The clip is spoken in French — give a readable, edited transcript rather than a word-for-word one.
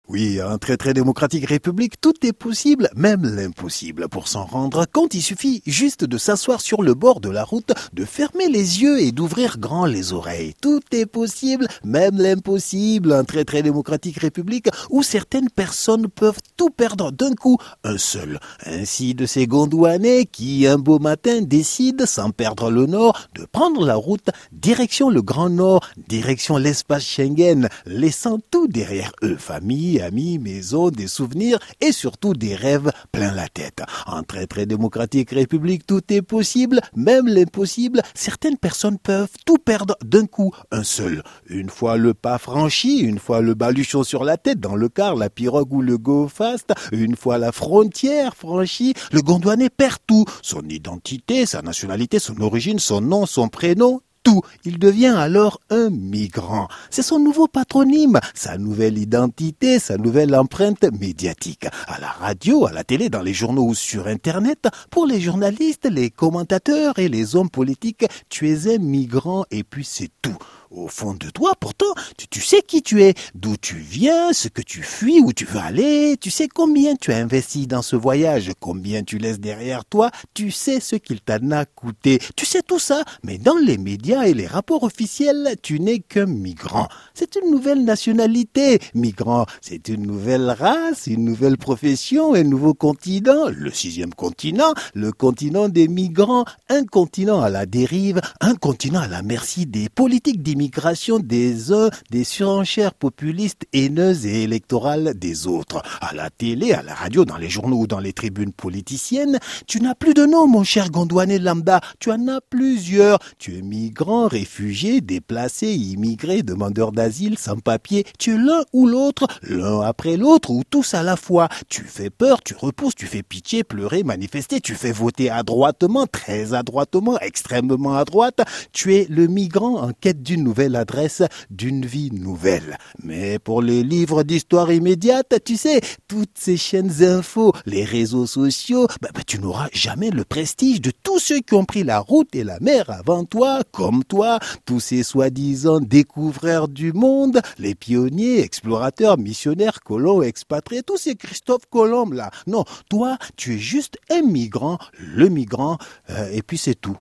Oui, en très démocratique république, tout est possible, même l'impossible. Pour s'en rendre compte, il suffit juste de s'asseoir sur le bord de la route, de fermer les yeux et d'ouvrir grand les oreilles. Tout est possible, même l'impossible. En très démocratique république où certaines personnes peuvent tout perdre d'un coup, un seul. Ainsi de ces Gondouanais qui, un beau matin, décident, sans perdre le nord, de prendre la route direction le Grand Nord, direction l'espace Schengen, laissant tout derrière eux, famille, amis, maison, des souvenirs et surtout des rêves plein la tête. En très démocratique république, tout est possible, même l'impossible. Certaines personnes peuvent tout perdre d'un coup, un seul. Une fois le pas franchi, une fois le baluchon sur la tête dans le car, la pirogue ou le go fast, une fois la frontière franchie, le Gondouanais perd tout. Son identité, sa nationalité, son origine, son nom, son prénom, tout. Il devient alors un migrant. C'est son nouveau patronyme, sa nouvelle identité, sa nouvelle empreinte médiatique. À la radio, à la télé, dans les journaux ou sur Internet, pour les journalistes, les commentateurs et les hommes politiques, tu es un migrant et puis c'est tout. Au fond de toi, pourtant, tu sais qui tu es, d'où tu viens, ce que tu fuis, où tu veux aller, tu sais combien tu as investi dans ce voyage, combien tu laisses derrière toi, tu sais ce qu'il t'en a coûté, tu sais tout ça, mais dans les médias et les rapports officiels, tu n'es qu'un migrant. C'est une nouvelle nationalité, migrant, c'est une nouvelle race, une nouvelle profession, un nouveau continent, le 6e continent, le continent des migrants, un continent à la dérive, un continent à la merci des politiques d'immigration des uns, des surenchères populistes, haineuses et électorales des autres. À la télé, à la radio, dans les journaux ou dans les tribunes politiciennes, tu n'as plus de nom, mon cher Gondouanais lambda. Tu en as plusieurs. Tu es migrant, réfugié, déplacé, immigré, demandeur d'asile, sans papier. Tu es l'un ou l'autre, l'un après l'autre ou tous à la fois. Tu fais peur, tu repousses, tu fais pitié, pleurer, manifester. Tu fais voter adroitement, très adroitement, extrêmement à droite. Tu es le migrant en quête d'une nouvelle adresse, d'une vie nouvelle. Mais pour les livres d'histoire immédiate, tu sais, toutes ces chaînes infos, les réseaux sociaux, tu n'auras jamais le prestige de tous ceux qui ont pris la route et la mer avant toi, comme toi, tous ces soi-disant découvreurs du monde, les pionniers, explorateurs, missionnaires, colons, expatriés, tous ces Christophe Colomb là. Non, toi, tu es juste un migrant, le migrant, et puis c'est tout.